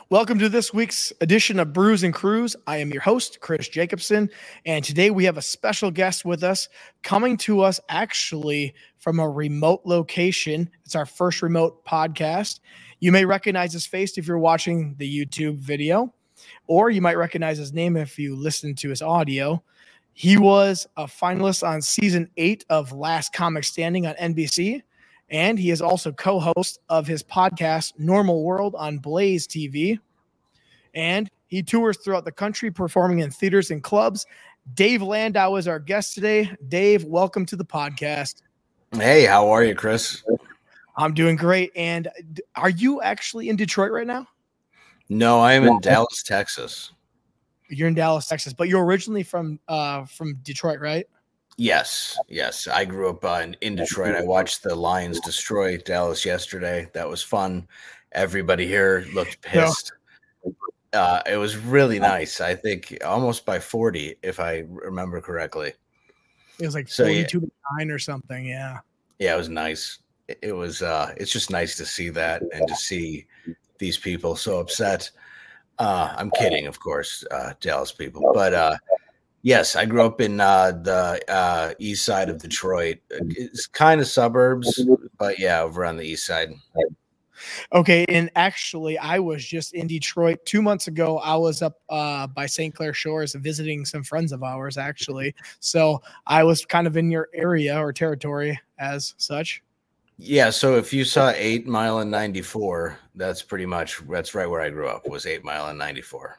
Welcome to this week's edition of Brews and Crews. I am your host, Chris Jacobson, and today we have a special guest with us coming to us actually from a remote location. It's our first remote podcast. You may recognize his face if you're watching the YouTube video, or you might recognize his name if you listen to his audio. He was a finalist on season 8 of Last Comic Standing on NBC. And he is also co-host of his podcast, Normal World, on Blaze TV. And he tours throughout the country, performing in theaters and clubs. Dave Landau is our guest today. Dave, welcome to the podcast. Hey, how are you, Chris? I'm doing great. And are you actually in Detroit right now? No, I am in Dallas, Texas. You're in Dallas, Texas, but you're originally from Detroit, right? Yes. I grew up in Detroit. I watched the Lions destroy Dallas yesterday. That was fun. Everybody here looked pissed. It was really nice. I think almost by 40, if I remember correctly. It was like 42 to 9 or something. Yeah. Yeah, it was nice. It was. It's just nice to see that and to see these people so upset. I'm kidding, of course, Dallas people, but. Yes, I grew up in the east side of Detroit. It's kind of suburbs, but yeah, over on the east side. Okay, and actually, I was just in Detroit 2 months ago. I was up by St. Clair Shores visiting some friends of ours, actually. So I was kind of in your area or territory as such. Yeah, so if you saw 8 Mile and 94, that's right where I grew up, was 8 Mile and 94.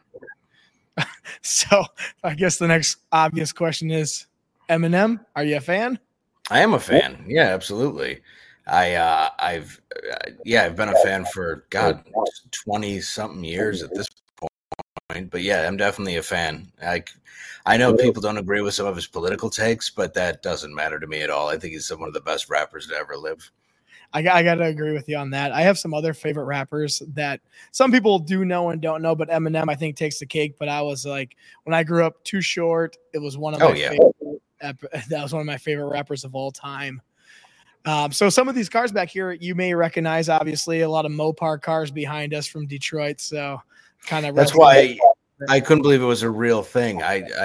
So I guess the next obvious question is Eminem. Are you a fan? I am a fan. Yeah, absolutely. I've been a fan for 20 something years at this point, but yeah, I'm definitely a fan. I know people don't agree with some of his political takes, but that doesn't matter to me at all. I think he's one of the best rappers to ever live. I got to agree with you on that. I have some other favorite rappers that some people do know and don't know, but Eminem, I think, takes the cake. But I was like, when I grew up, Too Short, it was one of my favorite. That was one of my favorite rappers of all time. So some of these cars back here, you may recognize, obviously, a lot of Mopar cars behind us from Detroit. So kind of that's why I couldn't believe it was a real thing.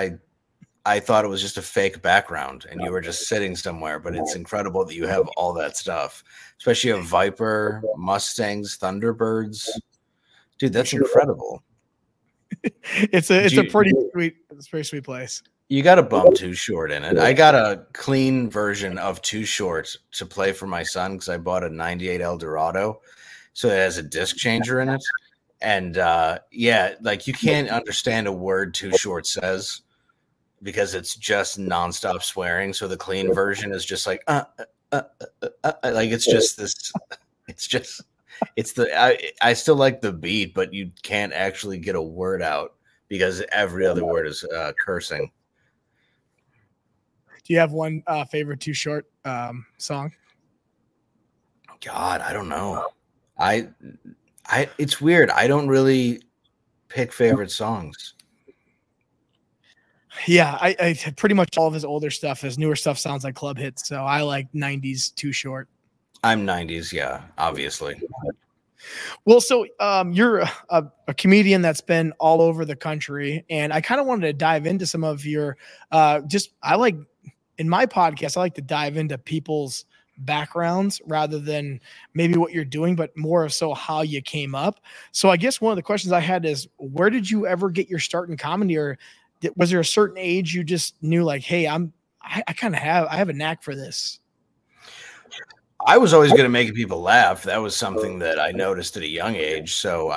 I thought it was just a fake background and you were just sitting somewhere, but it's incredible that you have all that stuff, especially a Viper, Mustangs, Thunderbirds. Dude, that's incredible. It's a pretty sweet place. You got to bump Too Short in it. I got a clean version of Too Short to play for my son because I bought a 98 Eldorado. So it has a disc changer in it. And like you can't understand a word Too Short says, because it's just nonstop swearing. So the clean version is just like, like it's just this. I still like the beat, but you can't actually get a word out because every other word is cursing. Do you have one favorite Too Short song? God, I don't know. It's weird. I don't really pick favorite songs. Yeah, I pretty much all of his older stuff. His newer stuff sounds like club hits, so I like 90s Too Short. I'm 90s, yeah, obviously. Well, so you're a comedian that's been all over the country, and I kind of wanted to dive into some of your in my podcast, I like to dive into people's backgrounds rather than maybe what you're doing, but more so how you came up. So I guess one of the questions I had is, where did you ever get your start in comedy, or was there a certain age you just knew like, hey, I have a knack for this? I was always good at making people laugh. That was something that I noticed at a young age. So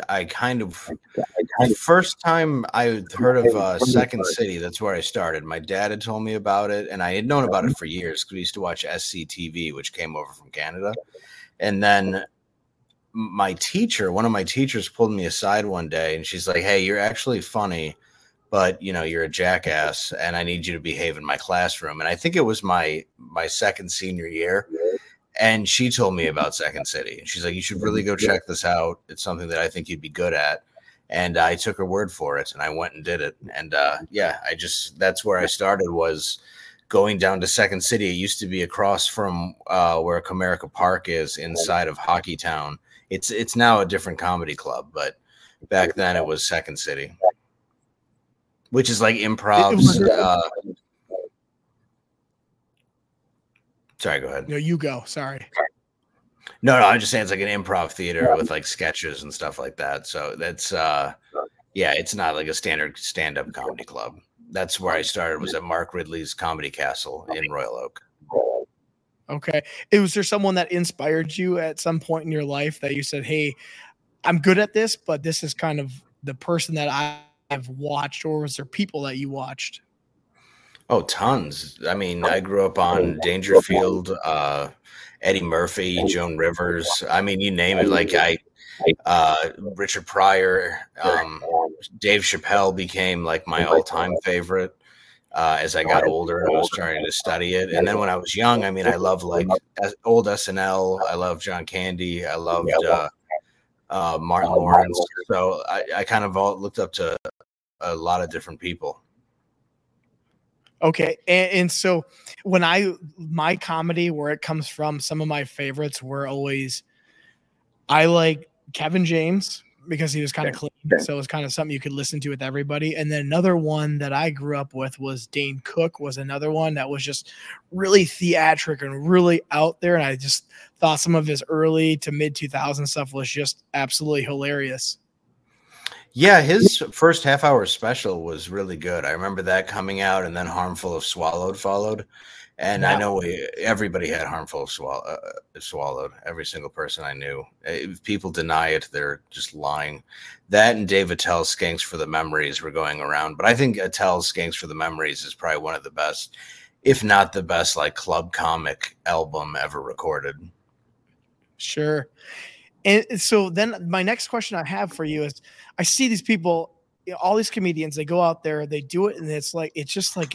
the first time I heard of Second City, that's where I started. My dad had told me about it, and I had known about it for years because we used to watch SCTV, which came over from Canada. And then one of my teachers pulled me aside one day, and she's like, hey, you're actually funny, but you're a jackass, and I need you to behave in my classroom. And I think it was my second senior year. And she told me about Second City. She's like, you should really go check this out. It's something that I think you'd be good at. And I took her word for it, and I went and did it. And that's where I started, was going down to Second City. It used to be across from where Comerica Park is, inside of Hockeytown. It's now a different comedy club, but Back then it was Second City, which is like It improvs. was, Sorry, go ahead. no, you go. Sorry. No, I'm just saying it's like an improv theater with like sketches and stuff like that. So that's yeah, it's not like a standard stand-up comedy club. That's where I started, was at Mark Ridley's Comedy Castle in Royal Oak. Okay. Was there someone that inspired you at some point in your life that you said, "Hey, I'm good at this, but this is kind of the person that I've watched," or was there people that you watched? Oh, tons. I mean, I grew up on Dangerfield, Eddie Murphy, Joan Rivers. I mean, you name it. Like Richard Pryor, Dave Chappelle became like my all-time favorite as I got older and I was starting to study it. And then when I was young, I mean, I love like old SNL. I love John Candy. I loved Martin Lawrence. So I kind of looked up to a lot of different people. Okay. And so when my comedy, where it comes from, some of my favorites were always, I like Kevin James because he was kind of clean. So it was kind of something you could listen to with everybody. And then another one that I grew up with was Dane Cook, was another one that was just really theatric and really out there. And I just thought some of his early to mid 2000 stuff was just absolutely hilarious. Yeah, his first half-hour special was really good. I remember that coming out, and then Harmful of Swallowed followed. And I know everybody had Harmful of Swallowed. Every single person I knew. If people deny it, they're just lying. That and Dave Attell's Skanks for the Memories were going around. But I think Attell's Skanks for the Memories is probably one of the best, if not the best, like club comic album ever recorded. Sure. And so then my next question I have for you is, I see these people, all these comedians, they go out there, they do it, and it's just like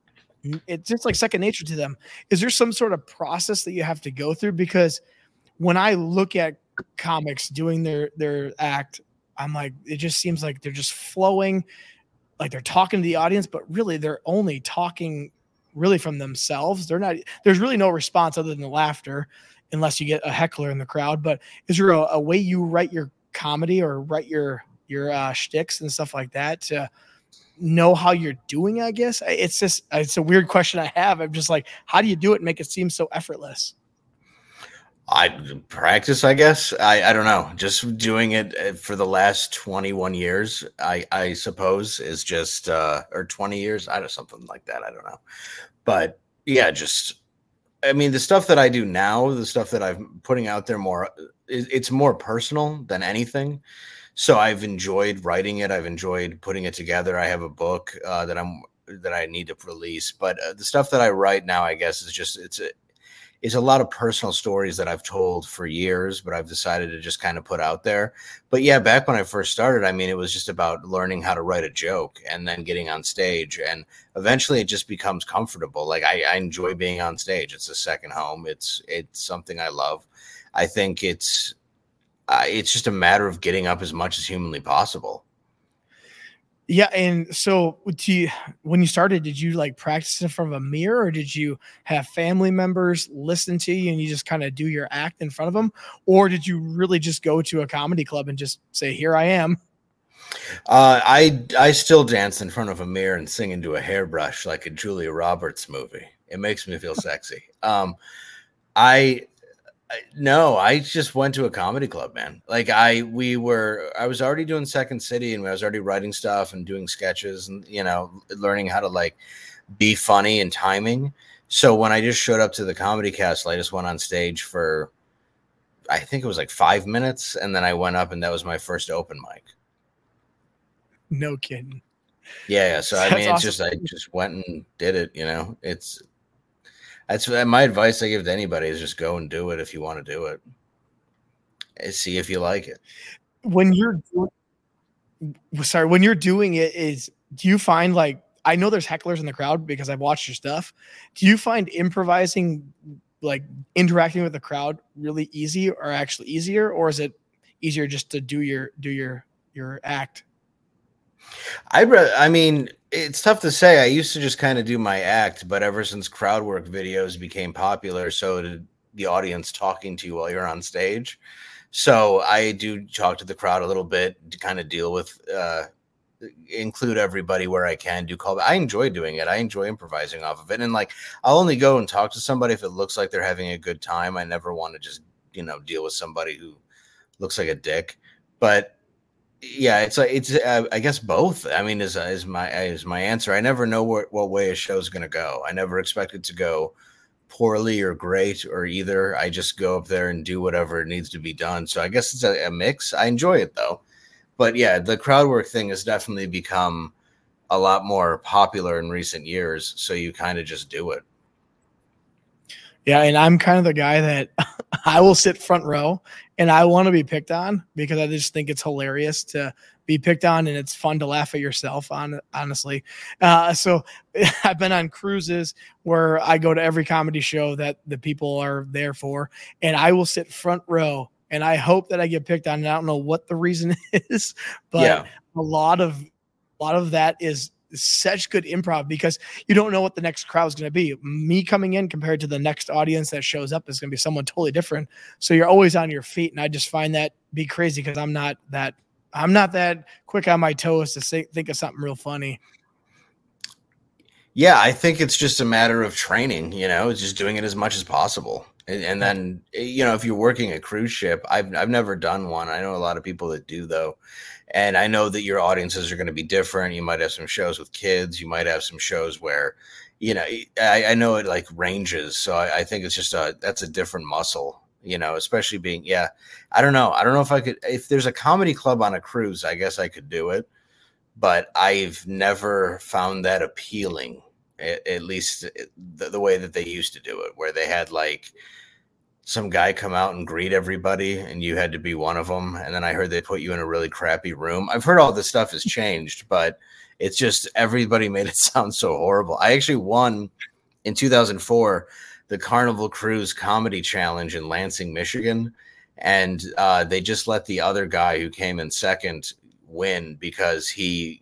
second nature to them. Is there some sort of process that you have to go through? Because when I look at comics doing their act, I'm like, it just seems like they're just flowing, like they're talking to the audience, but really they're only talking really from themselves. There's really no response other than the laughter, unless you get a heckler in the crowd. But is there a way you write your comedy or write your shticks and stuff like that to know how you're doing? I guess it's a weird question I have. I'm just like, how do you do it and make it seem so effortless? I practice, I guess. I don't know. Just doing it for the last 21 years, I suppose, is just or 20 years. I don't, something like that. I don't know. But yeah, I mean, the stuff that I do now, the stuff that I'm putting out there more, it's more personal than anything. So I've enjoyed writing it. I've enjoyed putting it together. I have a book that I need to release. But the stuff that I write now, I guess, is just it's a lot of personal stories that I've told for years, but I've decided to just kind of put out there. But yeah, back when I first started, I mean, it was just about learning how to write a joke and then getting on stage. And eventually it just becomes comfortable. Like I enjoy being on stage. It's a second home. It's something I love. I think it's just a matter of getting up as much as humanly possible. Yeah. And so when you started, did you like practice in front of a mirror, or did you have family members listen to you and you just kind of do your act in front of them? Or did you really just go to a comedy club and just say, "Here I am"? I still dance in front of a mirror and sing into a hairbrush like a Julia Roberts movie. It makes me feel sexy. No, I just went to a comedy club, man. Like I was already doing Second City, and I was already writing stuff and doing sketches and, learning how to like be funny and timing. So when I just showed up to the Comedy Castle, I just went on stage for, I think it was like 5 minutes. And then I went up and that was my first open mic. No kidding. Yeah. So, I mean, it's awesome. I just went and did it, That's my advice I give to anybody is just go and do it if you want to do it. And see if you like it. When you're doing it, do you find, like, I know there's hecklers in the crowd because I've watched your stuff. Do you find improvising, like interacting with the crowd, really easy or actually easier, or is it easier just to do your act? I mean, it's tough to say. I used to just kind of do my act, but ever since crowd work videos became popular, so did the audience talking to you while you're on stage. So I do talk to the crowd a little bit to kind of deal with, include everybody where I can, do call. I enjoy doing it. I enjoy improvising off of it. And like, I'll only go and talk to somebody if it looks like they're having a good time. I never want to just, deal with somebody who looks like a dick. But yeah, it's I guess both. I mean, is my answer. I never know what way a show's going to go. I never expect it to go poorly or great or either. I just go up there and do whatever needs to be done. So I guess it's a mix. I enjoy it though. But yeah, the crowd work thing has definitely become a lot more popular in recent years. So you kind of just do it. Yeah, and I'm kind of the guy that I will sit front row and I want to be picked on because I just think it's hilarious to be picked on and it's fun to laugh at yourself, honestly. So I've been on cruises where I go to every comedy show that the people are there for, and I will sit front row and I hope that I get picked on. And I don't know what the reason is, but yeah, a lot of that is such good improv because you don't know what the next crowd is going to be. Me coming in compared to the next audience that shows up is going to be someone totally different. So you're always on your feet. And I just find that be crazy because I'm not that quick on my toes to think of something real funny. Yeah, I think it's just a matter of training, it's just doing it as much as possible. And then, if you're working a cruise ship, I've never done one. I know a lot of people that do though. And I know that your audiences are going to be different. You might have some shows with kids. You might have some shows where, I know it like ranges. So I think it's just that's a different muscle, especially being, I don't know. I don't know if there's a comedy club on a cruise, I guess I could do it, but I've never found that appealing, at least the way that they used to do it, where they had like some guy come out and greet everybody and you had to be one of them. And then I heard they put you in a really crappy room. I've heard all this stuff has changed, but it's just everybody made it sound so horrible. I actually won in 2004 the Carnival Cruise Comedy Challenge in Lansing, Michigan. And they just let the other guy who came in second win because he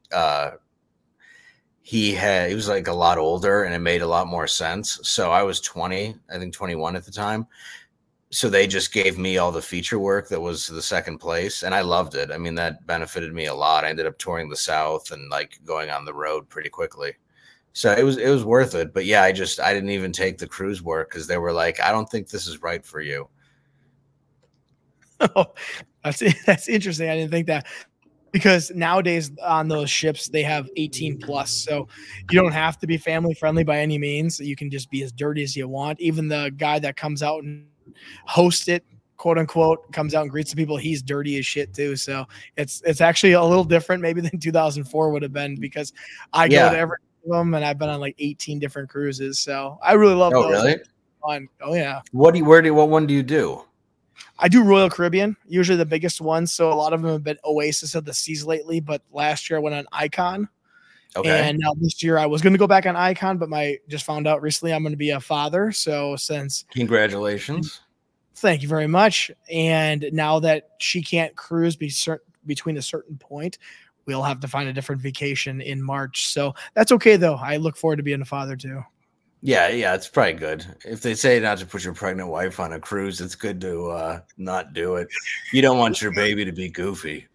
was like a lot older and it made a lot more sense. So I was 20, I think 21 at the time. So they just gave me all the feature work that was the second place. And I loved it. I mean, that benefited me a lot. I ended up touring the South and like going on the road pretty quickly. So it was worth it. But yeah, I didn't even take the cruise work because they were like, I don't think this is right for you. Oh, that's interesting. I didn't think that. Because nowadays on those ships, they have 18 plus. So you don't have to be family friendly by any means. You can just be as dirty as you want. Even the guy that comes out and hosts it, quote unquote, comes out and greets the people, he's dirty as shit too. So it's actually a little different maybe than 2004 would have been because I go to every one of them and I've been on like 18 different cruises. So I really love those. Oh, really? Fun. Oh, yeah. What one do you do? I do Royal Caribbean, usually the biggest ones. So a lot of them have been Oasis of the Seas lately, but last year I went on Icon. Okay. And now this year I was going to go back on Icon, but just found out recently I'm going to be a father. So congratulations. Thank you very much. And now that she can't cruise between a certain point, we'll have to find a different vacation in March. So that's okay though. I look forward to being a father too. Yeah, it's probably good. If they say not to put your pregnant wife on a cruise, it's good to not do it. You don't want your baby to be goofy.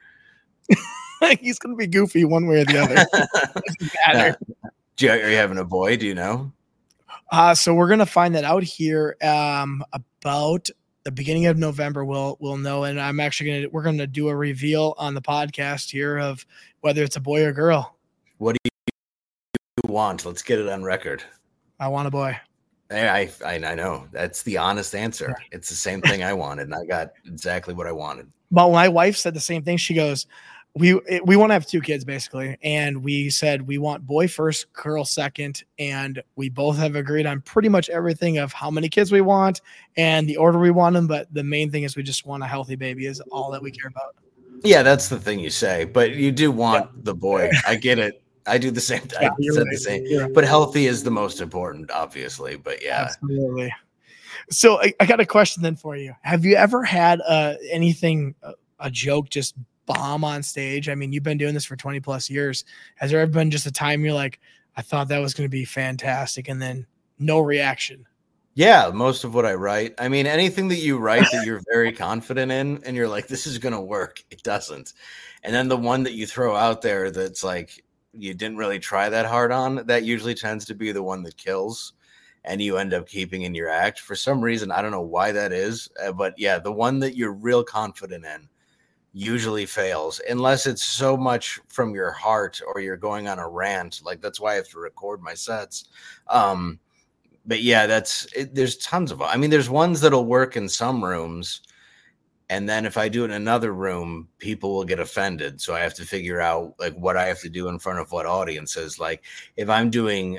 He's going to be goofy one way or the other. Doesn't matter. Are you having a boy? Do you know? So we're going to find that out here about the beginning of November. We'll know. And I'm actually we're going to do a reveal on the podcast here of whether it's a boy or girl. What do you want? Let's get it on record. I want a boy. I know. That's the honest answer. It's the same thing I wanted, and I got exactly what I wanted. But my wife said the same thing. She goes, we want to have 2 kids, basically. And we said we want boy first, girl second. And we both have agreed on pretty much everything of how many kids we want and the order we want them. But the main thing is we just want a healthy baby is all that we care about. Yeah, that's the thing you say. But you do want the boy. I get it. I do the same thing. The same. But healthy is the most important, obviously. But yeah. Absolutely. So I got a question then for you. Have you ever had anything, a joke just bomb on stage? I mean, you've been doing this for 20 plus years. Has there ever been just a time you're like, I thought that was going to be fantastic, and then no reaction? Yeah, most of what I write. I mean, anything that you write that you're very confident in and you're like, this is going to work, it doesn't. And then the one that you throw out there that's like, you didn't really try that hard on, that usually tends to be the one that kills and you end up keeping in your act. For some reason, I don't know why that is. But yeah, the one that you're real confident in usually fails unless it's so much from your heart or you're going on a rant. Like that's why I have to record my sets. But yeah, there's tons of them. I mean, there's ones that'll work in some rooms, and then if I do it in another room, people will get offended. So I have to figure out like what I have to do in front of what audiences. Like if I'm doing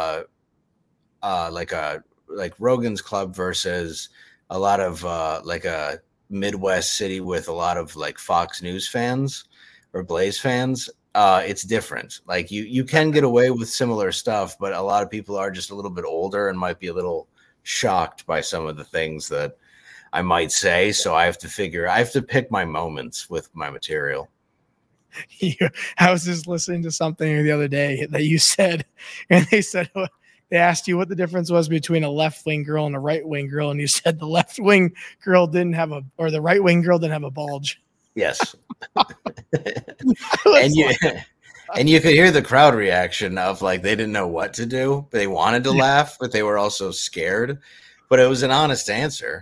like Rogan's Club versus a lot of like a Midwest city with a lot of like Fox News fans or Blaze fans, it's different. Like you can get away with similar stuff, but a lot of people are just a little bit older and might be a little shocked by some of the things that I might say. So I have to pick my moments with my material. I was just listening to something the other day that you said, and they asked you what the difference was between a left-wing girl and a right-wing girl, and you said the left-wing girl the right-wing girl didn't have a bulge. Yes. and you and you could hear the crowd reaction of like they didn't know what to do. They wanted to laugh, but they were also scared. But it was an honest answer.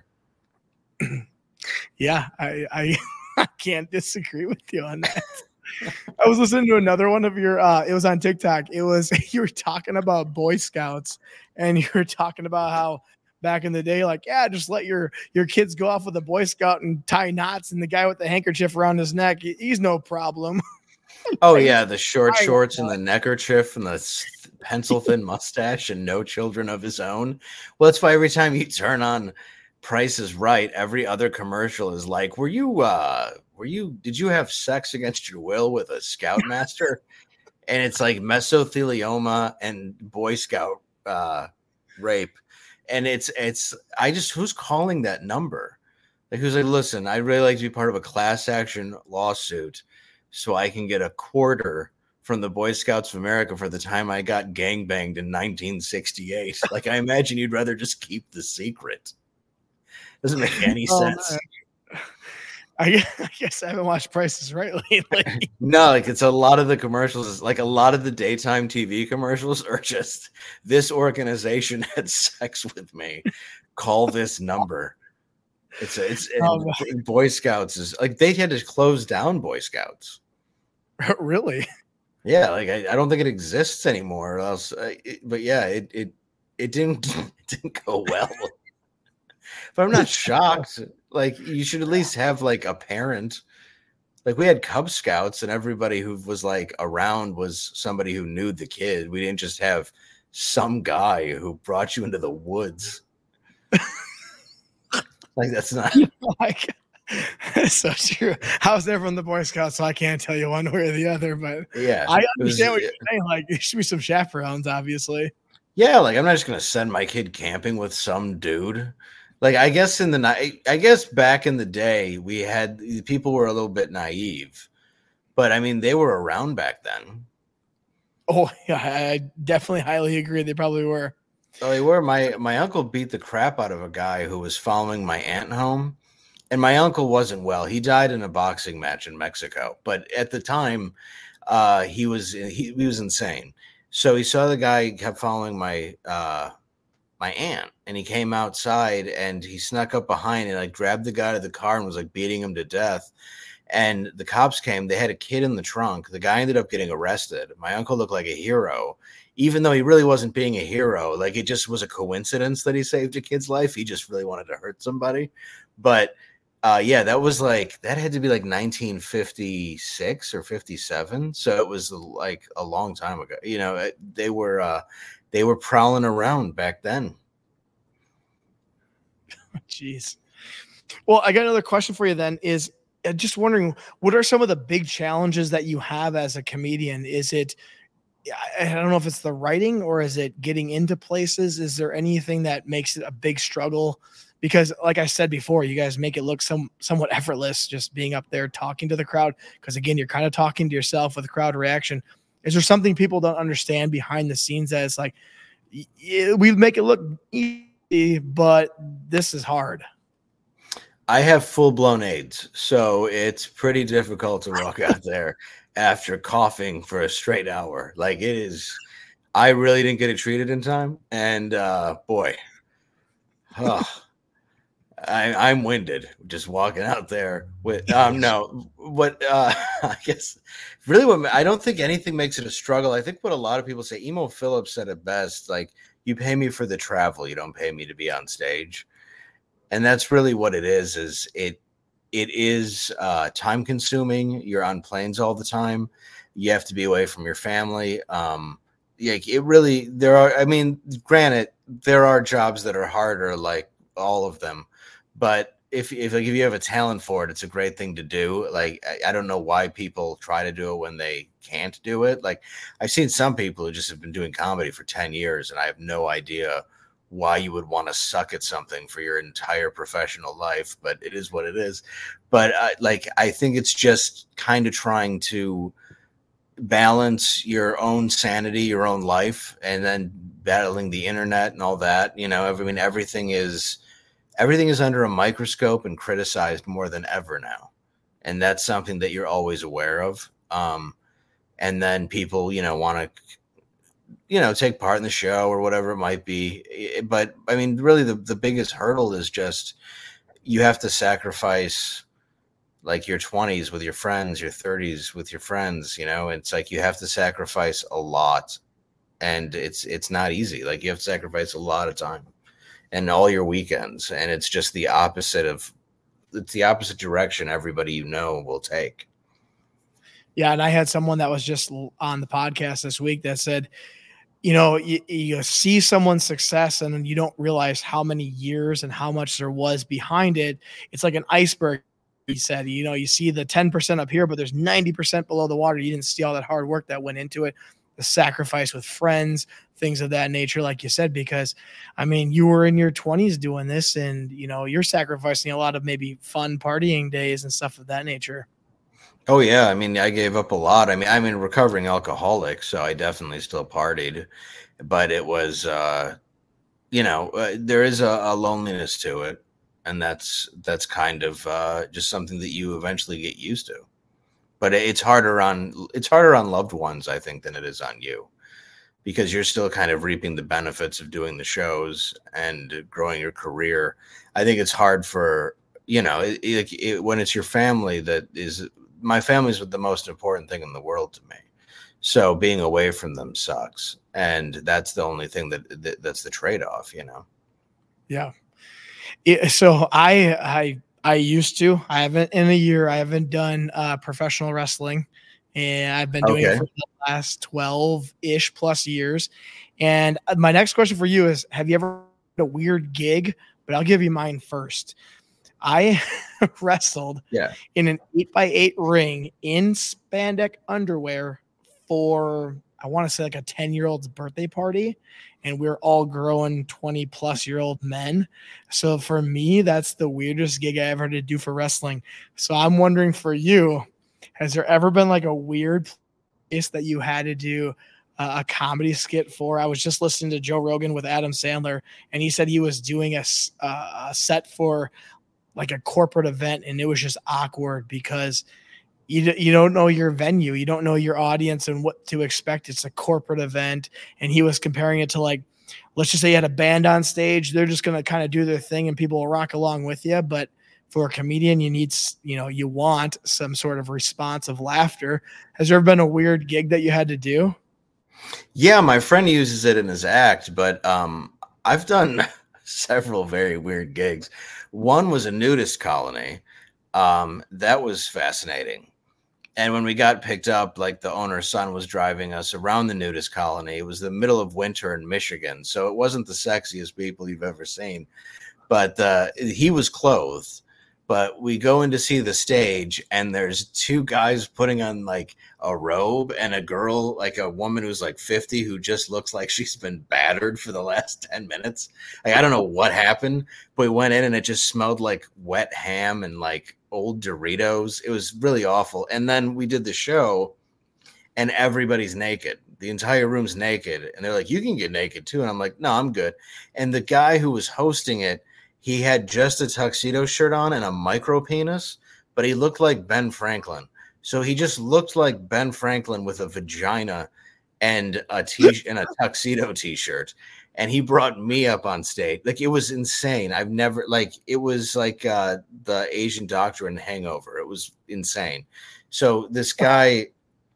Yeah, I can't disagree with you on that. I was listening to another one of your it was on TikTok. It was you were talking about Boy Scouts, and you were talking about how back in the day, like, yeah, just let your kids go off with a Boy Scout and tie knots, and the guy with the handkerchief around his neck, he's no problem. Oh yeah, the short shorts and the neckerchief and the pencil thin mustache and no children of his own. Well, that's why every time you turn on Price is Right, every other commercial is like, did you have sex against your will with a scoutmaster? And it's like mesothelioma and Boy Scout rape. And who's calling that number? Like, who's like, listen, I'd really like to be part of a class action lawsuit so I can get a quarter from the Boy Scouts of America for the time I got gangbanged in 1968. Like, I imagine you'd rather just keep the secret. Doesn't make any sense. Man. I guess I haven't watched Price is Right lately. No, like it's a lot of the commercials, like a lot of the daytime TV commercials are just this organization had sex with me. Call this number. Boy Scouts is like they had to close down Boy Scouts. Really? Yeah, like I don't think it exists anymore. But yeah, it didn't go well. But I'm not shocked. Like you should at least have like a parent. Like we had Cub Scouts and everybody who was like around was somebody who knew the kid. We didn't just have some guy who brought you into the woods. Like that's not like that's so true. I was there from the Boy Scouts, so I can't tell you one way or the other, but yeah, I understand what you're saying. Like there should be some chaperones, obviously. Yeah, like I'm not just gonna send my kid camping with some dude. Like I guess back in the day we had people were a little bit naive, but I mean they were around back then. Oh yeah, I definitely highly agree. They probably were. Oh, they were. My uncle beat the crap out of a guy who was following my aunt home, and my uncle wasn't well. He died in a boxing match in Mexico, but at the time, he was insane. So he saw the guy kept following my aunt, and he came outside and he snuck up behind and like grabbed the guy to the car and was like beating him to death. And the cops came. They had a kid in the trunk. The guy ended up getting arrested. My uncle looked like a hero, even though he really wasn't being a hero. Like it just was a coincidence that he saved a kid's life. He just really wanted to hurt somebody. But yeah, that had to be like 1956 or 57. So it was like a long time ago. You know, they were prowling around back then. Jeez. Well, I got another question for you then is just wondering, what are some of the big challenges that you have as a comedian? Is it, I don't know if it's the writing or is it getting into places? Is there anything that makes it a big struggle? Because like I said before, you guys make it look somewhat effortless just being up there talking to the crowd. Because again, you're kind of talking to yourself with crowd reaction. Is there something people don't understand behind the scenes that it's like, we make it look easy but this is hard. I have full-blown AIDS, so it's pretty difficult to walk out there after coughing for a straight hour. Like it is, I really didn't get it treated in time, and boy, oh, I'm winded just walking out there with no, but I guess really what I don't think anything makes it a struggle. I think what a lot of people say, Emo Phillips said it best, like you pay me for the travel, you don't pay me to be on stage. And that's really what it is it is time consuming. You're on planes all the time. You have to be away from your family. Like it really, there are, I mean, granted, there are jobs that are harder, like all of them, but if you have a talent for it, it's a great thing to do. Like, I don't know why people try to do it when they can't do it. Like I've seen some people who just have been doing comedy for 10 years and I have no idea why you would want to suck at something for your entire professional life, but it is what it is. But I think it's just kind of trying to balance your own sanity, your own life, and then battling the internet and all that. You know, I mean, everything is under a microscope and criticized more than ever now. And that's something that you're always aware of. And then people, want to, take part in the show or whatever it might be. But I mean, really the biggest hurdle is just, you have to sacrifice like your 20s with your friends, your 30s with your friends, it's like, you have to sacrifice a lot and it's not easy. Like you have to sacrifice a lot of time and all your weekends. And it's just the opposite direction everybody will take. Yeah. And I had someone that was just on the podcast this week that said, you see someone's success and then you don't realize how many years and how much there was behind it. It's like an iceberg. He said, you see the 10% up here, but there's 90% below the water. You didn't see all that hard work that went into it, the sacrifice with friends, things of that nature, like you said, because I mean, you were in your 20s doing this and, you're sacrificing a lot of maybe fun partying days and stuff of that nature. Oh yeah. I mean, I gave up a lot. I mean, I'm a recovering alcoholic, so I definitely still partied, but it was, there is a loneliness to it. And that's kind of just something that you eventually get used to. But it's harder on loved ones, I think, than it is on you, because you're still kind of reaping the benefits of doing the shows and growing your career. I think it's hard for, when it's your family my family's the most important thing in the world to me. So being away from them sucks. And that's the only thing that's the trade-off, Yeah. So I used to, I haven't in a year, I haven't done professional wrestling, and I've been doing it for the last 12-ish plus years. And my next question for you is, have you ever had a weird gig? But I'll give you mine first. I wrestled in an 8x8 ring in spandex underwear for, I want to say like a 10-year-old's birthday party. And we're all growing 20-plus-year-old men. So for me, that's the weirdest gig I ever had to do for wrestling. So I'm wondering for you, has there ever been like a weird place that you had to do a comedy skit for? I was just listening to Joe Rogan with Adam Sandler, and he said he was doing a set for like a corporate event, and it was just awkward because you don't know your venue. You don't know your audience and what to expect. It's a corporate event. And he was comparing it to like, let's just say you had a band on stage. They're just going to kind of do their thing and people will rock along with you. But for a comedian, you need, you want some sort of response of laughter. Has there ever been a weird gig that you had to do? Yeah, my friend uses it in his act, but I've done several very weird gigs. One was a nudist colony. That was fascinating. And when we got picked up, like the owner's son was driving us around the nudist colony. It was the middle of winter in Michigan, so it wasn't the sexiest people you've ever seen. But he was clothed. But we go in to see the stage, and there's two guys putting on like a robe and a girl, like a woman who's like 50, who just looks like she's been battered for the last 10 minutes. Like, I don't know what happened, but we went in and it just smelled like wet ham and like old Doritos. It was really awful. And then we did the show and everybody's naked. the entire room's naked. And they're like, you can get naked too. And I'm like, no, I'm good. And the guy who was hosting it, he had just a tuxedo shirt on and a micro penis, but he looked like Ben Franklin. So he just looked like Ben Franklin with a vagina and a tuxedo t-shirt. And he brought me up on stage. Like, it was insane. I've never, like, it was like the Asian Doctor in Hangover. It was insane. So this guy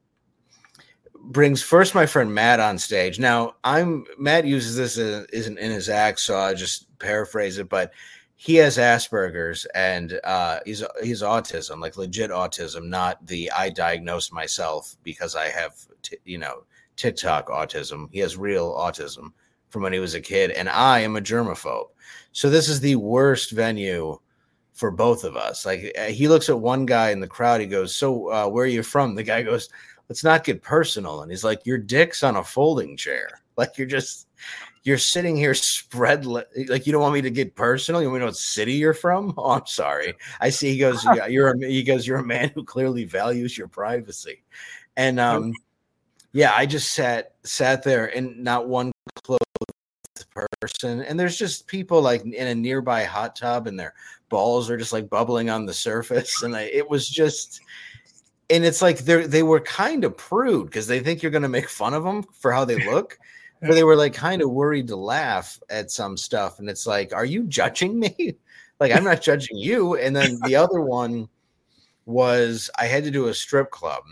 brings first my friend Matt on stage. Now, Matt uses this isn't in his act, so I just paraphrase it, but he has Asperger's and he's autism, like legit autism, not the I diagnosed myself because I have TikTok autism. He has real autism from when he was a kid, and I am a germaphobe. So this is the worst venue for both of us. Like, he looks at one guy in the crowd, he goes, so where are you from? The guy goes, let's not get personal. And he's like, your dick's on a folding chair. Like, you're sitting here spread like, you don't want me to get personal? You want me to know what city you're from? Oh, I'm sorry. I see. He goes, yeah, you're a man who clearly values your privacy. And yeah, I just sat there, and not one clothed person. And there's just people like in a nearby hot tub, and their balls are just like bubbling on the surface. And it was just, and it's like they were kind of prude because they think you're going to make fun of them for how they look. But they were like kind of worried to laugh at some stuff. And it's like, are you judging me? Like, I'm not judging you. And then the other one was I had to do a strip club.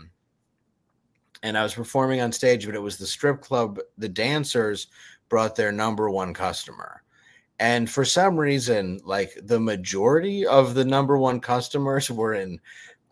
And I was performing on stage, but it was the strip club. The dancers brought their number one customer. And for some reason, like, the majority of the number one customers were in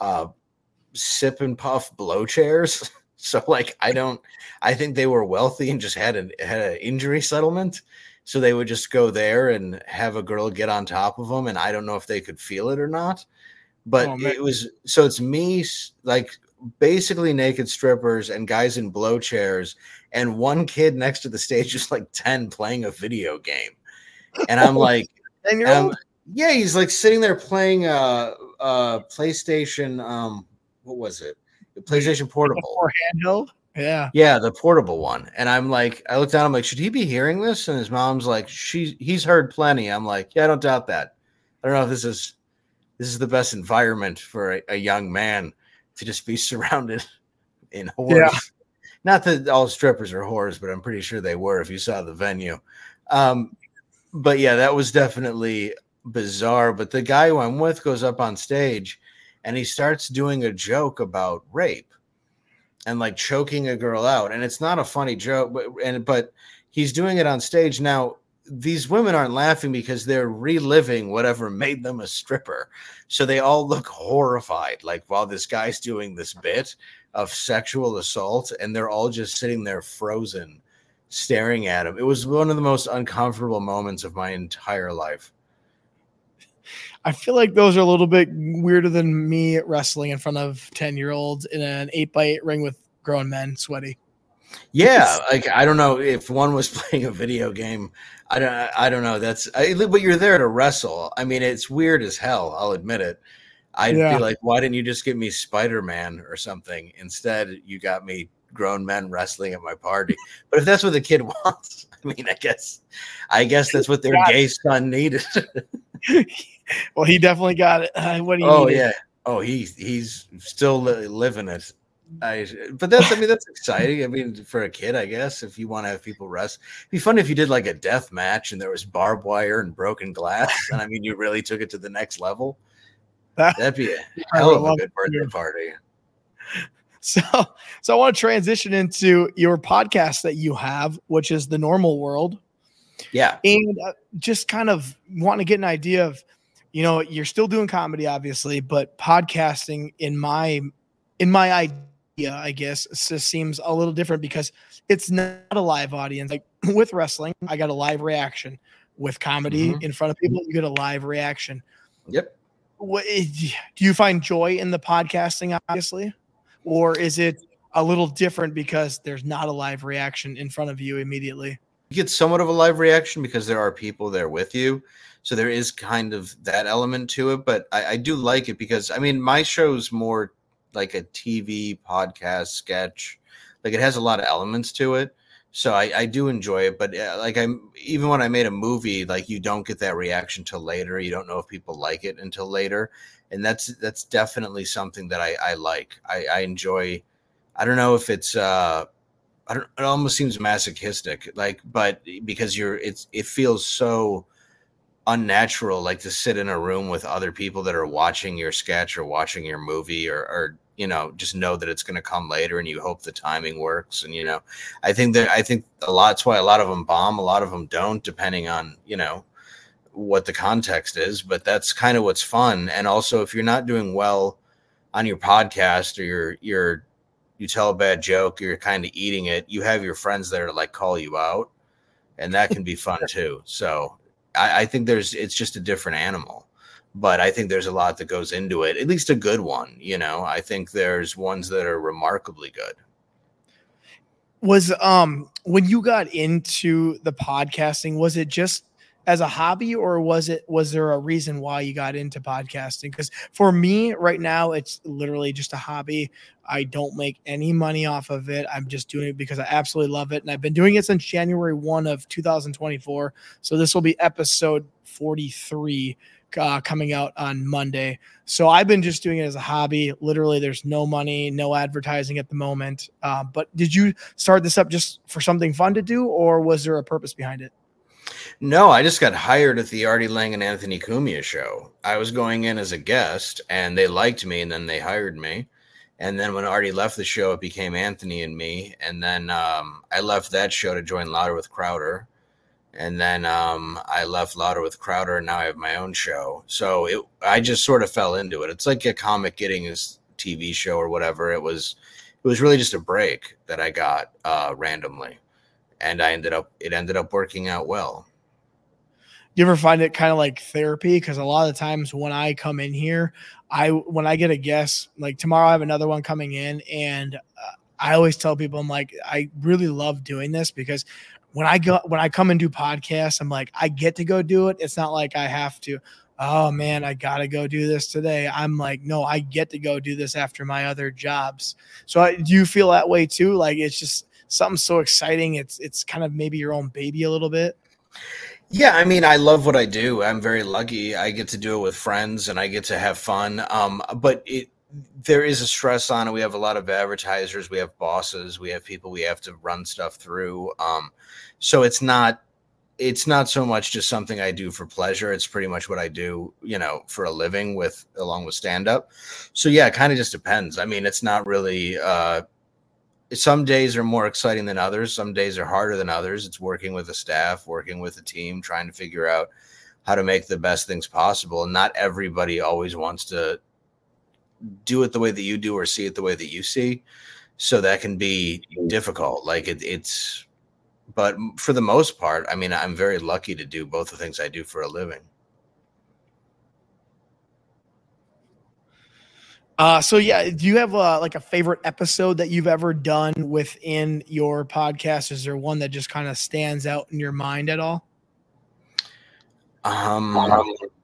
sip and puff blow chairs. So like, I think they were wealthy and just had an injury settlement. So they would just go there and have a girl get on top of them. And I don't know if they could feel it or not, but it's me, like, basically naked strippers and guys in blow chairs and one kid next to the stage, just like 10, playing a video game. And I'm like, yeah, he's like sitting there playing PlayStation. What was it? The PlayStation Portable. Handheld? Yeah. Yeah, the portable one. And I'm like, I looked down, I'm like, should he be hearing this? And his mom's like, he's heard plenty. I'm like, yeah, I don't doubt that. I don't know if this is the best environment for a young man to just be surrounded in whores. Yeah. Not that all strippers are whores, but I'm pretty sure they were if you saw the venue. But yeah, that was definitely bizarre. But the guy who I'm with goes up on stage and he starts doing a joke about rape and like choking a girl out. And it's not a funny joke, but he's doing it on stage. Now, these women aren't laughing because they're reliving whatever made them a stripper. So they all look horrified, like, while this guy's doing this bit of sexual assault, and they're all just sitting there frozen, staring at him. It was one of the most uncomfortable moments of my entire life. I feel like those are a little bit weirder than me wrestling in front of 10-year-olds in an 8x8 ring with grown men sweaty. Yeah, like, I don't know if one was playing a video game. I don't know. But you're there to wrestle. I mean, it's weird as hell. I'll admit it. I'd be like, why didn't you just get me Spider-Man or something? Instead, you got me grown men wrestling at my party. But if that's what the kid wants, I mean, I guess that's what their gay son needed. Well, he definitely got it. What do you? Oh, yeah. Oh, he's still living it. But that's exciting. I mean, for a kid, I guess, if you want to have people wrestle, it'd be fun if you did like a death match and there was barbed wire and broken glass. And I mean, you really took it to the next level. That'd be a hell of a good birthday party. So I want to transition into your podcast that you have, which is The Normal World. Yeah. And just kind of want to get an idea of, you're still doing comedy, obviously, but podcasting in my idea, I guess, it just seems a little different because it's not a live audience. Like with wrestling, I got a live reaction. With comedy in front of people, you get a live reaction. Yep. Do you find joy in the podcasting, obviously? Or is it a little different because there's not a live reaction in front of you immediately? You get somewhat of a live reaction because there are people there with you. So there is kind of that element to it. But I do like it because, I mean, my show's more like a TV podcast sketch. Like it has a lot of elements to it. So I do enjoy it, but like even when I made a movie, like you don't get that reaction till later. You don't know if people like it until later, and that's definitely something that I like. I enjoy. I don't know if it's I don't. It almost seems masochistic, like, but because it feels so unnatural, like to sit in a room with other people that are watching your sketch or watching your movie, or just know that it's going to come later, and you hope the timing works. And I think a lot. That's why a lot of them bomb. A lot of them don't, depending on what the context is. But that's kind of what's fun. And also, if you're not doing well on your podcast, or you tell a bad joke, you're kind of eating it, you have your friends there to like call you out, and that can be fun too. So I think it's just a different animal, but I think there's a lot that goes into it, at least a good one. I think there's ones that are remarkably good. Was when you got into the podcasting, was it just as a hobby, or was there a reason why you got into podcasting? Because for me right now, it's literally just a hobby. I don't make any money off of it. I'm just doing it because I absolutely love it. And I've been doing it since January 1 of 2024. So this will be episode 43 coming out on Monday. So I've been just doing it as a hobby. Literally, there's no money, no advertising at the moment. But did you start this up just for something fun to do, or was there a purpose behind it? No, I just got hired at the Artie Lang and Anthony Cumia show. I was going in as a guest, and they liked me, and then they hired me. And then when Artie left the show, it became Anthony and me. And then I left that show to join Louder with Crowder. And then I left Louder with Crowder, and now I have my own show. So I just sort of fell into it. It's like a comic getting his TV show or whatever. It was really just a break that I got randomly, and it ended up working out well. You ever find it kind of like therapy? Because a lot of the times when I come in here, when I get a guest, like tomorrow I have another one coming in, and I always tell people, I'm like, I really love doing this because when I come and do podcasts, I'm like, I get to go do it. It's not like I have to, oh man, I got to go do this today. I'm like, no, I get to go do this after my other jobs. So do you feel that way too? Like it's just something so exciting. It's kind of maybe your own baby a little bit. Yeah, I mean, I love what I do. I'm very lucky. I get to do it with friends, and I get to have fun. But there is a stress on it. We have a lot of advertisers. We have bosses. We have people we have to run stuff through. So it's not so much just something I do for pleasure. It's pretty much what I do, for a living along with stand up. So yeah, it kind of just depends. I mean, it's not really. Some days are more exciting than others. Some days are harder than others. It's working with a staff, working with a team, trying to figure out how to make the best things possible. And not everybody always wants to do it the way that you do or see it the way that you see. So that can be difficult. Like but for the most part, I mean, I'm very lucky to do both the things I do for a living. So yeah, do you have like a favorite episode that you've ever done within your podcast? Is there one that just kind of stands out in your mind at all? I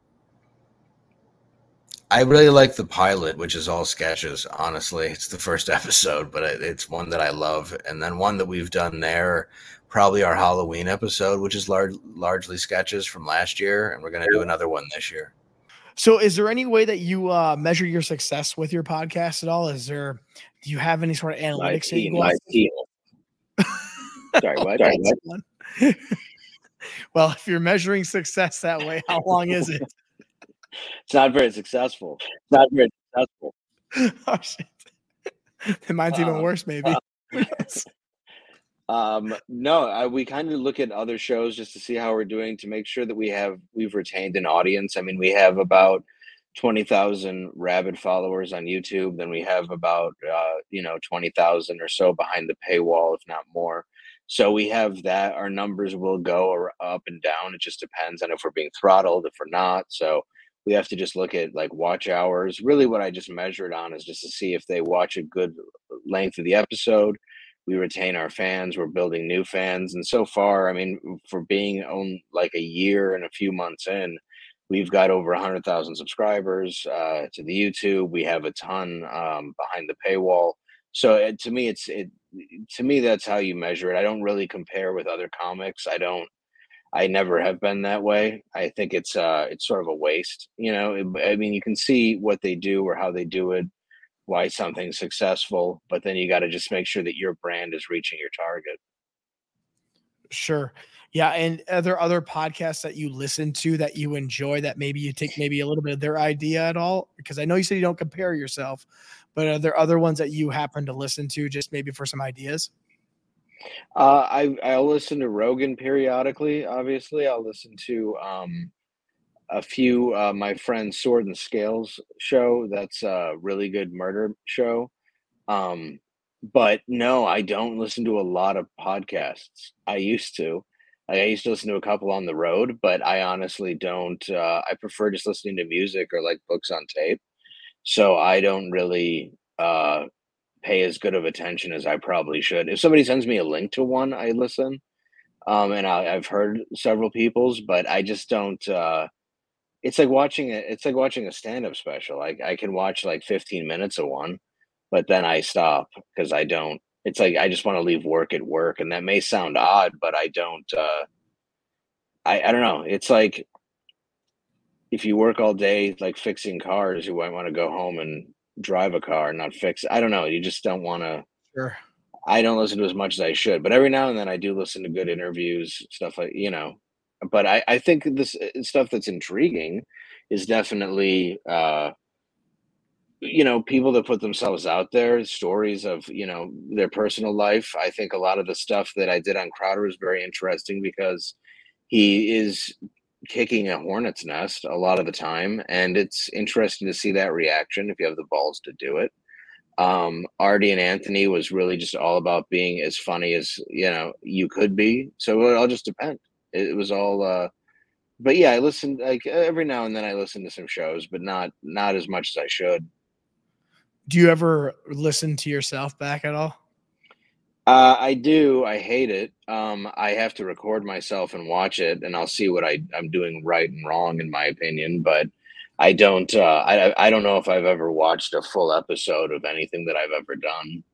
really like the pilot, which is all sketches. Honestly, it's the first episode, but it's one that I love. And then one that we've done there, probably our Halloween episode, which is largely sketches from last year, and we're going to do another one this year. So is there any way that you measure your success with your podcast at all? Do you have any sort of analytics? Sorry, what? Well, if you're measuring success that way, how long is it? It's not very successful. Oh shit. Mine's even worse, maybe. No, we kind of look at other shows just to see how we're doing, to make sure that we've retained an audience. I mean, we have about 20,000 rabid followers on YouTube. Then we have about 20,000 or so behind the paywall, if not more. So we have that. Our numbers will go up and down. It just depends on if we're being throttled, if we're not. So we have to just look at like watch hours. Really, what I just measured on is just to see if they watch a good length of the episode. We retain our fans. We're building new fans. And so far, I mean, for being on like a year and a few months in, we've got over 100,000 subscribers to the YouTube. We have a ton behind the paywall. So to me, that's how you measure it. I don't really compare with other comics. I never have been that way. I think it's sort of a waste. I mean, you can see what they do or how they do it, why something's successful, but then you got to just make sure that your brand is reaching your target. Sure. Yeah. And are there other podcasts that you listen to that you enjoy that maybe you take maybe a little bit of their idea at all? Because I know you said you don't compare yourself, but are there other ones that you happen to listen to just maybe for some ideas? I'll listen to Rogan periodically. Obviously, I'll listen to a few my friend Sword and Scales show. That's a really good murder show. Um, but no, I don't listen to a lot of podcasts. I used to. I used to listen to a couple on the road, but I honestly don't. I prefer just listening to music or like books on tape. So I don't really pay as good of attention as I probably should. If somebody sends me a link to one, I listen. And I've heard several people's, but I just don't. It's like watching a stand-up special. I can watch like 15 minutes of one, but then I stop because I don't. It's like I just want to leave work at work, and that may sound odd, but I don't. I don't know. It's like if you work all day like fixing cars, you might want to go home and drive a car, not fix. I don't know. You just don't want to. Sure. I don't listen to as much as I should, but every now and then I do listen to good interviews, stuff like. But I think this stuff that's intriguing is definitely people that put themselves out there, stories of their personal life. I think a lot of the stuff that I did on Crowder is very interesting because he is kicking a hornet's nest a lot of the time, and it's interesting to see that reaction if you have the balls to do it. Artie and Anthony was really just all about being as funny as you could be, so it all just depend. It was all but yeah, I listen like every now and then. I listen to some shows, but not as much as I should. Do you ever listen to yourself back at all? I do. I hate it. I have to record myself and watch it, and I'll see what I'm doing right and wrong, in my opinion. But I don't. I don't know if I've ever watched a full episode of anything that I've ever done.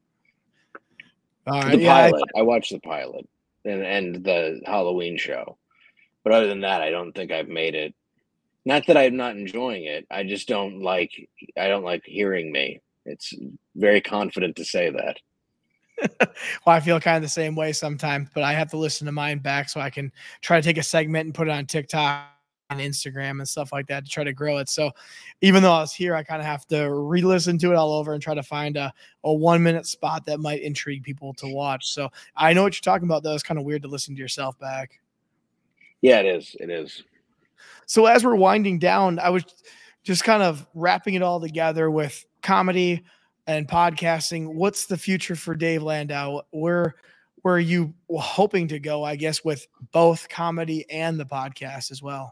The pilot. I watched the pilot and the Halloween show, but other than that, I don't think I've made it. Not that I'm not enjoying it. I just don't like. I don't like hearing me. It's very confident to say that. Well, I feel kind of the same way sometimes, but I have to listen to mine back so I can try to take a segment and put it on TikTok and Instagram and stuff like that to try to grow it. So even though I was here, I kind of have to re-listen to it all over and try to find a 1 minute spot that might intrigue people to watch. So I know what you're talking about, though. It's kind of weird to listen to yourself back. Yeah, it is. It is. So as we're winding down, I was just kind of wrapping it all together with comedy and podcasting. What's the future for Dave Landau? Where are you hoping to go, I guess, with both comedy and the podcast as well?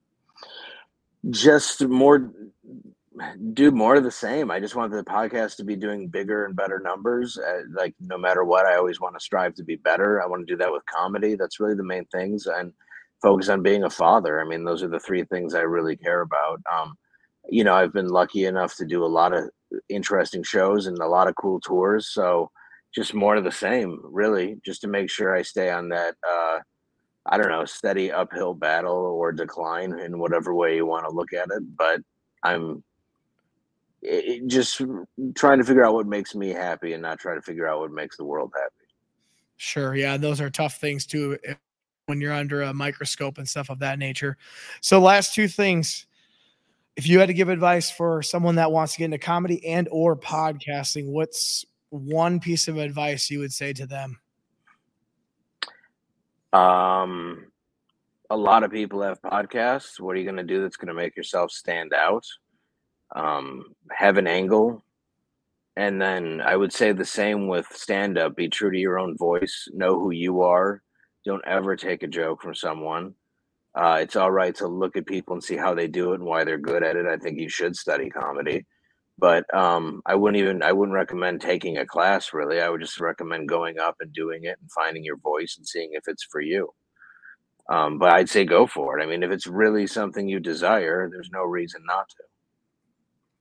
Just do more of the same. I just want the podcast to be doing bigger and better numbers. Like no matter what, I always want to strive to be better. I want to do that with comedy. That's really the main things, and focus on being a father. I mean, those are the three things I really care about. I've been lucky enough to do a lot of interesting shows and a lot of cool tours. So just more of the same, really, just to make sure I stay on that, I don't know, steady uphill battle or decline in whatever way you want to look at it. But I'm just trying to figure out what makes me happy and not trying to figure out what makes the world happy. Sure. Yeah. Those are tough things too when you're under a microscope and stuff of that nature. So last two things. If you had to give advice for someone that wants to get into comedy and or podcasting, what's one piece of advice you would say to them? A lot of people have podcasts. What are you going to do that's going to make yourself stand out? Have an angle. And then I would say the same with stand-up. Be true to your own voice. Know who you are. Don't ever take a joke from someone. It's all right to look at people and see how they do it and why they're good at it. I think you should study comedy, but I wouldn't recommend taking a class. Really, I would just recommend going up and doing it and finding your voice and seeing if it's for you. But I'd say go for it. I mean, if it's really something you desire, there's no reason not to.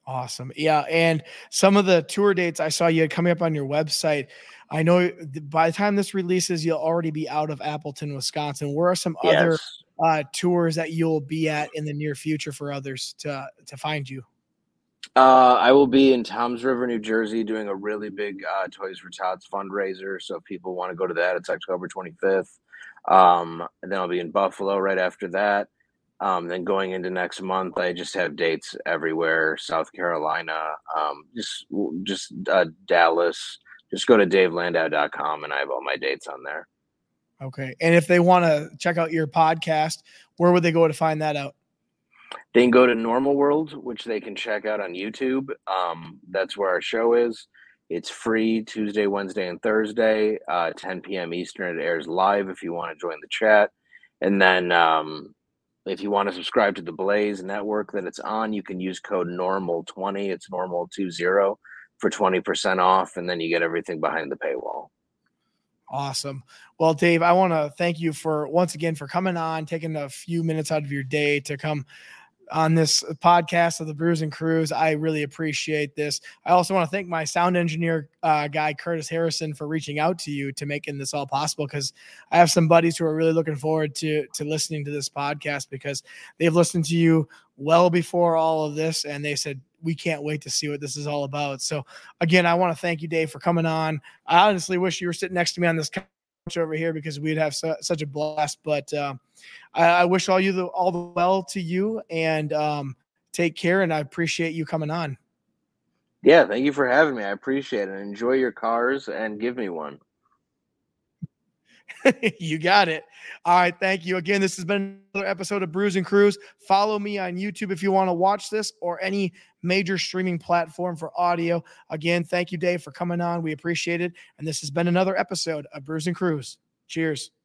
Awesome. Yeah. And some of the tour dates I saw you had coming up on your website. I know by the time this releases, you'll already be out of Appleton, Wisconsin. Where are some other Yes. tours that you'll be at in the near future for others to find you? I will be in Toms River, New Jersey, doing a really big Toys for Tots fundraiser. So if people want to go to that, it's October 25th. And then I'll be in Buffalo right after that. Then going into next month, I just have dates everywhere: South Carolina, just Dallas. Just go to davelandau.com and I have all my dates on there. Okay. And if they want to check out your podcast, where would they go to find that out? They can go to Normal World, which they can check out on YouTube. That's where our show is. It's free Tuesday, Wednesday, and Thursday, 10 p.m. Eastern. It airs live if you want to join the chat. And then if you want to subscribe to the Blaze network that it's on, you can use code NORMAL20. It's NORMAL20 for 20% off. And then you get everything behind the paywall. Awesome. Well, Dave, I want to thank you once again for coming on, taking a few minutes out of your day to come on this podcast of the Brews and Crews. I really appreciate this. I also want to thank my sound engineer guy, Curtis Harrison, for reaching out to you to making this all possible, because I have some buddies who are really looking forward to listening to this podcast, because they've listened to you well before all of this, and they said, we can't wait to see what this is all about. So again, I want to thank you, Dave, for coming on. I honestly wish you were sitting next to me on this couch over here, because we'd have such a blast, but I wish all the well to you, and take care. And I appreciate you coming on. Yeah, thank you for having me. I appreciate it. Enjoy your cars and give me one. You got it. All right. Thank you again. This has been another episode of Brews and Crews. Follow me on YouTube if you want to watch this, or any major streaming platform for audio. Again, thank you, Dave, for coming on. We appreciate it. And this has been another episode of Brews and Crews. Cheers.